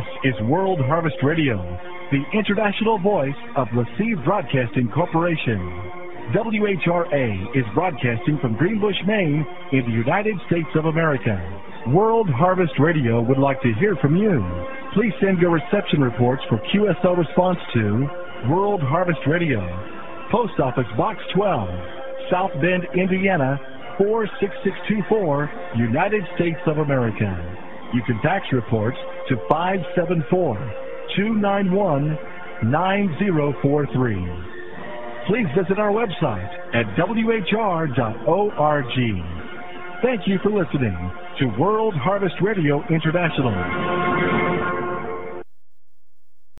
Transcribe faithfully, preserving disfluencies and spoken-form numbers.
is World Harvest Radio, the international voice of LaCie Broadcasting Corporation. W H R A is broadcasting from Greenbush, Maine, in the United States of America. World Harvest Radio would like to hear from you. Please send your reception reports for Q S L response to World Harvest Radio, Post Office Box twelve, South Bend, Indiana, four six six two four, United States of America. You can fax reports to five seven four, two nine one, nine zero four three. Please visit our website at W H R dot org. Thank you for listening to World Harvest Radio International.